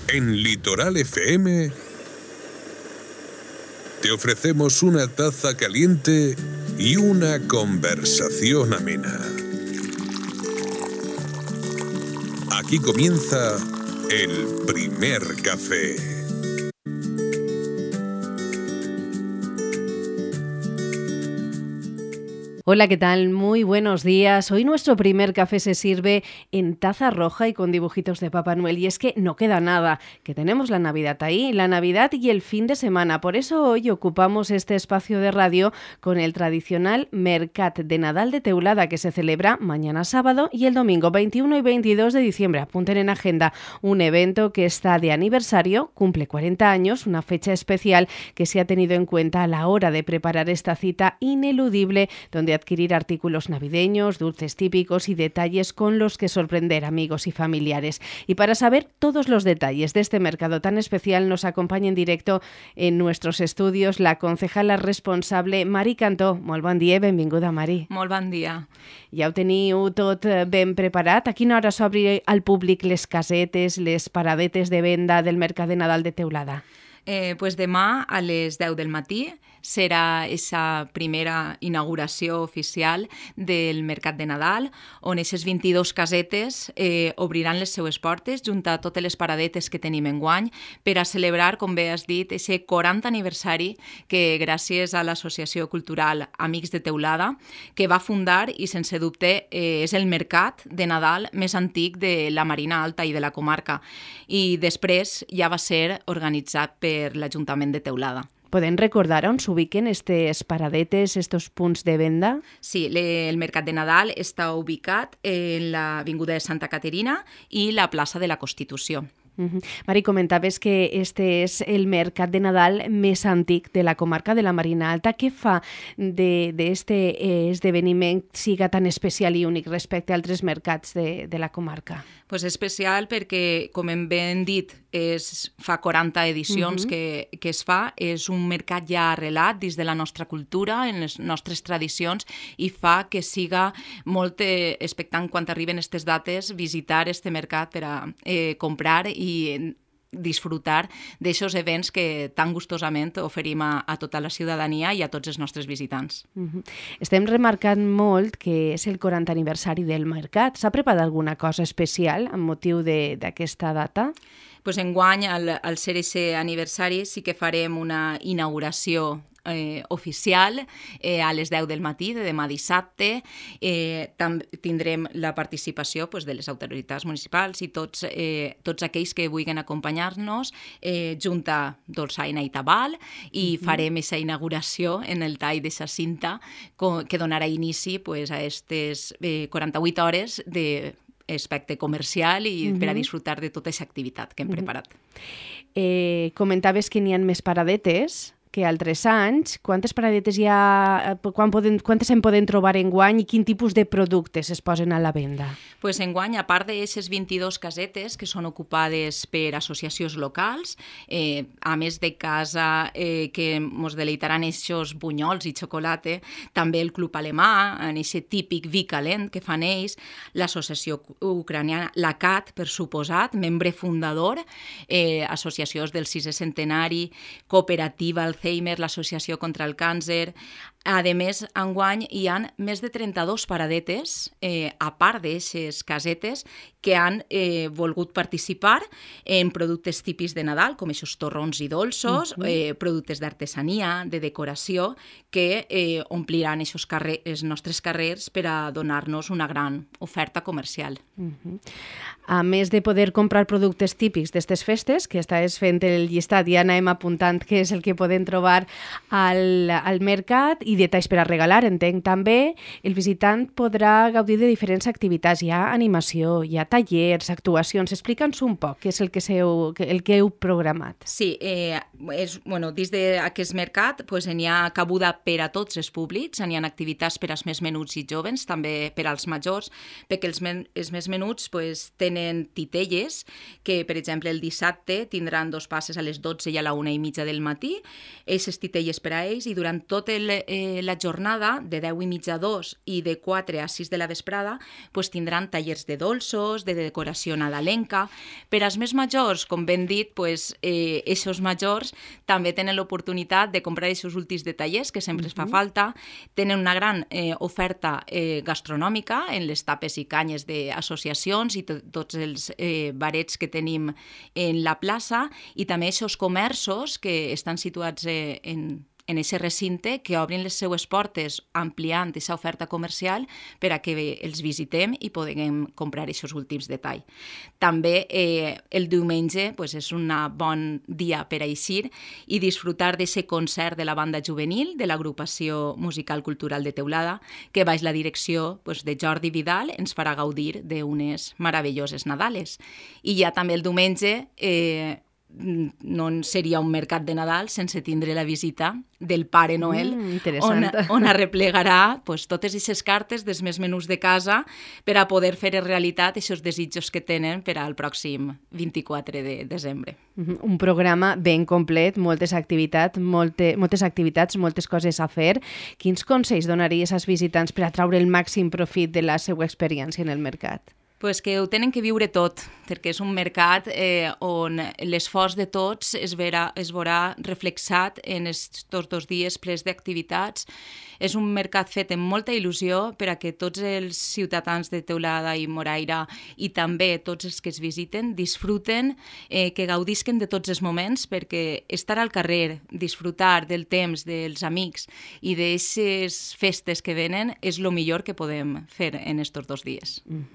En Litoral FM te ofrecemos una taza caliente y una conversación amena. Aquí comienza el primer café. Hola, ¿qué tal? Muy buenos días. Hoy nuestro primer café se sirve en taza roja y con dibujitos de Papá Noel. Y es que no queda nada, que tenemos la Navidad ahí, la Navidad y el fin de semana. Por eso hoy ocupamos este espacio de radio con el tradicional Mercat de Nadal de Teulada, que se celebra mañana sábado y el domingo 21 y 22 de diciembre. Apunten en agenda un evento que está de aniversario, cumple 40 años, una fecha especial que se ha tenido en cuenta a la hora de preparar esta cita ineludible donde adquirir artículos navideños, dulces típicos y detalles con los que sorprender amigos y familiares. Y para saber todos los detalles de este mercado tan especial nos acompaña en directo en nuestros estudios la concejala responsable Mari Cantó. Molt bon dia, benvinguda Mari. Molt bon dia. Ja ho teniu tot ben preparat? A quina hora s'obri al públic les casetes, les paradetes de venda del Mercat de Nadal de Teulada? Pues demà a les 10 del matí serà aquesta primera inauguració oficial del Mercat de Nadal, on aquestes 22 casetes obriran les seues portes junt a totes les paradetes que tenim enguany per a celebrar, com bé has dit, aquest 40 aniversari que gràcies a l'Associació Cultural Amics de Teulada, que va fundar i sense dubte és el mercat de Nadal més antic de la Marina Alta i de la comarca, i després ja va ser organitzat per l'Ajuntament de Teulada. ¿Pueden recordar on s'ubiquen estos paradetes, estos punts de venda? Sí, el Mercat de Nadal està ubicat en l'Avinguda de Santa Caterina i la plaça de la Constitució. Mari, comentaves que este és el mercat de Nadal més antic de la comarca de la Marina Alta. Què fa d'este esdeveniment siga tan especial i únic respecte a altres mercats de la comarca? Pues especial perquè, com hem ben dit, fa 40 edicions que es fa. És un mercat ja arrelat dins de la nostra cultura, en les nostres tradicions, i fa que siga molt expectant quan arriben aquestes dates visitar este mercat per a comprar i disfrutar d'aixòs events que tan gustosament oferim a tota la ciutadania i a tots els nostres visitants. Estem remarcant molt que és el 40 aniversari del mercat. S'ha preparat alguna cosa especial amb motiu d'aquesta data? Pues enguany, al ser aquest aniversari, sí que farem una inauguració oficial a les 10 del matí de demà dissabte. Tindrem la participació de les autoritats municipals i tots aquells que vulguin acompanyar-nos junt a dolçaina i tabal, i farem aquesta inauguració en el tall d'aquesta cinta que donarà inici a aquestes 48 hores d'aspecte comercial i per a disfrutar de tota aquesta activitat que hem preparat. Comentaves que n'hi ha més paradetes que altres anys. Quantes paradetes hi ha, quantes se'n poden trobar enguany i quin tipus de productes es posen a la venda? Pues enguany, a part d'aquestes 22 casetes que són ocupades per associacions locals, a més de casa que ens deleitaran aquests bunyols i xocolata, també el Club Alemà, en aquest típic vi calent que fan ells, l'associació ucraniana, la CAT, per suposat, membre fundador, associacions del 6è centenari, cooperativa Alzheimer, l'Associació contra el Càncer. A més, enguany hi ha més de 32 paradetes, a part d'aquestes casetes, que han volgut participar en productes típics de Nadal, com aquests torrons i dolços, productes d'artesania, de decoració, que ompliran els nostres carrers per a donar-nos una gran oferta comercial. A més de poder comprar productes típics d'aquestes festes, que estàs fent el llistat, ja anem apuntant què és el que podem trobar al mercat, i detalls per a regalar, entenc també, el visitant podrà gaudir de diferents activitats. Hi ha animació, hi ha tallers, actuacions. Explica'ns un poc què és el que heu programat. Sí, dins d'aquest mercat n'hi ha cabuda per a tots els públics, n'hi ha activitats per als més menuts i joves, també per als majors, perquè els més menuts tenen titelles, que per exemple el dissabte tindran 2 passes a les 12 i a la 1:30 del matí, aquestes titelles per a ells, i durant tota la jornada, de 10:30 a 2 i de 4 a 6 de la vesprada, pues, tindran tallers de dolços, de decoració nadalenca. Per als més majors, com ben dit, pues, aquests majors també tenen l'oportunitat de comprar aquests últims detallers, que sempre es fa falta. Tenen una gran oferta gastronòmica en les tapes i canyes d'associacions i tots els barets que tenim en la plaça, i també aquests comerços que estan situats en aquest recinte, que obrin les seues portes ampliant aquesta oferta comercial per a que els visitem i puguem comprar aquests últims detalls. També el diumenge pues, és un bon dia per a eixir i disfrutar d'aquest concert de la banda juvenil de l'agrupació musical cultural de Teulada, que baix la direcció pues, de Jordi Vidal ens farà gaudir d'unes meravelloses Nadales. I ja també el diumenge no seria un mercat de Nadal sense tindre la visita del Pare Noel, on arreplegarà pues, totes aquestes cartes dels més menús de casa per a poder fer realitat aquests desitjos que tenen per al pròxim 24 de desembre. Un programa ben complet, moltes activitats, moltes coses a fer. Quins consells donaries als visitants per a traure el màxim profit de la seva experiència en el mercat? Pues que ho tenen que viure tot, perquè és un mercat on l'esforç de tots es veurà reflexat en aquests 2 dies plens d'activitats. És un mercat fet amb molta il·lusió per a que tots els ciutadans de Teulada i Moraira i també tots els que es visiten disfruten, que gaudisquen de tots els moments, perquè estar al carrer, disfrutar del temps dels amics i d'aquestes festes que venen és el millor que podem fer en aquests 2 dies.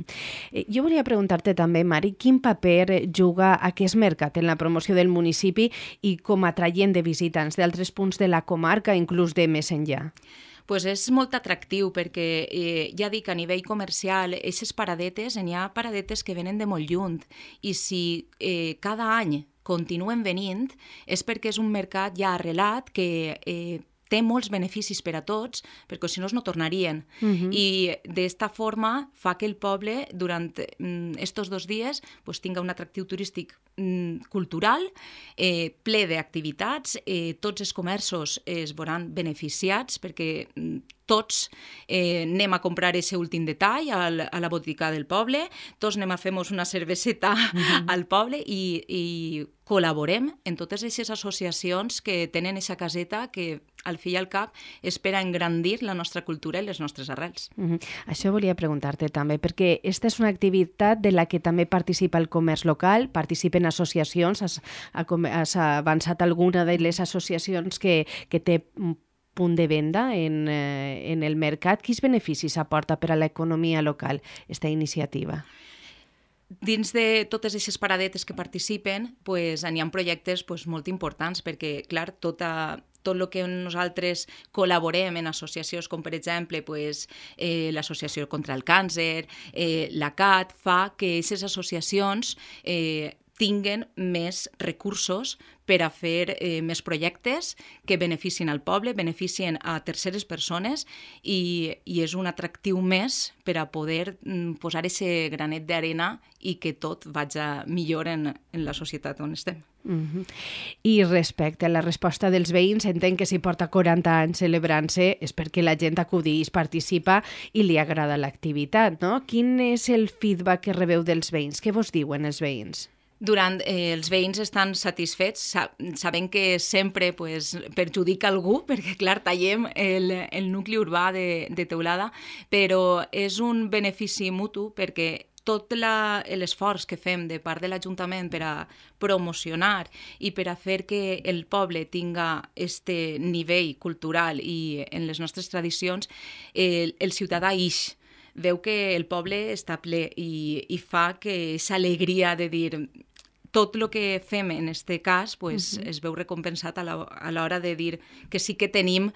Jo volia preguntar-te també, Mari, quin paper juga aquest mercat en la promoció del municipi i com a atraient de visitants d'altres punts de la comarca, inclús de més enllà? Pues és molt atractiu perquè, ja dic, a nivell comercial, aquestes paradetes, n'hi ha paradetes que venen de molt lluny, i si cada any continuen venint és perquè és un mercat ja arrelat que té molts beneficis per a tots, perquè si no no tornarien. I d'esta forma fa que el poble, durant estos 2 dies, pues, tinga un atractiu turístic cultural, ple d'activitats, tots els comerços es veuran beneficiats perquè tots anem a comprar aquest últim detall a la botiga del poble, tots anem a fer-nos una cerveseta al poble i col·laborem en totes aquestes associacions que tenen aquesta caseta que, al fi i al cap, és per a engrandir la nostra cultura i les nostres arrels. Això volia preguntar-te també, perquè aquesta és una activitat de la que també participa el comerç local, participen associacions, has avançat alguna de les associacions que té punt de venda en el mercat. Quins beneficis aporta per a l'economia local aquesta iniciativa? Dins de totes aquestes paradetes que participen, n'hi ha projectes molt importants, perquè, clar, tot el que nosaltres col·laborem en associacions com, per exemple, l'Associació contra el Càncer, la CAT, fa que aquestes associacions tinguen més recursos per a fer més projectes que beneficien al poble, beneficien a terceres persones i és un atractiu més per a poder posar aquest granet d'arena i que tot vagi millor en la societat on estem. I respecte a la resposta dels veïns, entenc que si porta 40 anys celebrant-se és perquè la gent acudeix, participa i li agrada l'activitat, no? Quin és el feedback que rebeu dels veïns? Què vos diuen els veïns? Els veïns estan satisfets, sabent que sempre perjudica algú, perquè clar, tallem el nucli urbà de Teulada, però és un benefici mutu perquè tot l'esforç que fem de part de l'Ajuntament per a promocionar i per a fer que el poble tinga aquest nivell cultural i en les nostres tradicions, el ciutadà ix. Veu que el poble està ple i fa que aquesta alegria de dir tot el que fem en aquest cas es veu recompensat a l'hora de dir que sí que tenim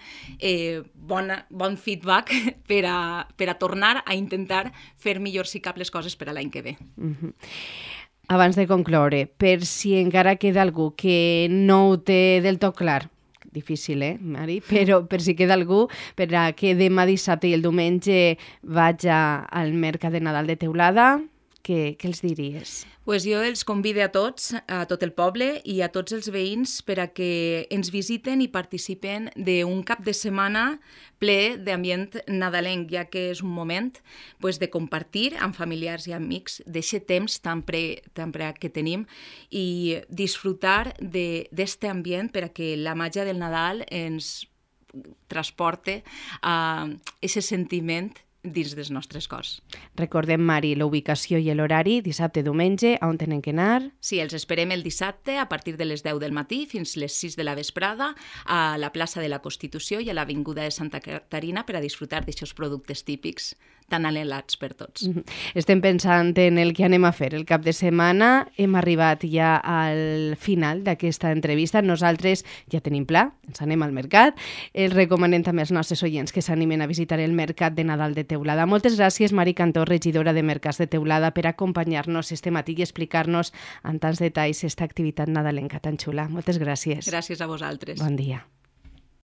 bon feedback per a tornar a intentar fer millor si cap les coses per a l'any que ve. Abans de concloure, per si encara queda algú que no ho té del tot clar, difícil, Mari? Però per si queda algú, per a que demà dissabte i el diumenge vaig al Mercat de Nadal de Teulada, què els diries? Pues jo els convido a tots, a tot el poble i a tots els veïns per a que ens visiten i participen d'un cap de setmana ple d'ambient nadalenc, ja que és un moment de compartir amb familiars i amics d'aquest temps tan pre que tenim i disfrutar d'aquest ambient per a que la màgia del Nadal ens transporte a aquest sentiment dins dels nostres cors. Recordem, Mari, la ubicació i l'horari, dissabte, diumenge, on tenen que anar? Sí, els esperem el dissabte a partir de les 10 del matí fins les 6 de la vesprada a la plaça de la Constitució i a l'Avinguda de Santa Caterina per a disfrutar d'aixòs productes típics tan anhelats per tots. Estem pensant en el que anem a fer el cap de setmana. Hem arribat ja al final d'aquesta entrevista. Nosaltres ja tenim pla, ens anem al mercat. Els recomanem també als nostres oients que s'animen a visitar el Mercat de Nadal de Teulada. Moltes gràcies, Mari Cantó, regidora de Mercats de Teulada, per acompanyar-nos este matí i explicar-nos en tants detalls aquesta activitat nadalenca tan xula. Moltes gràcies. Gràcies a vosaltres. Bon dia.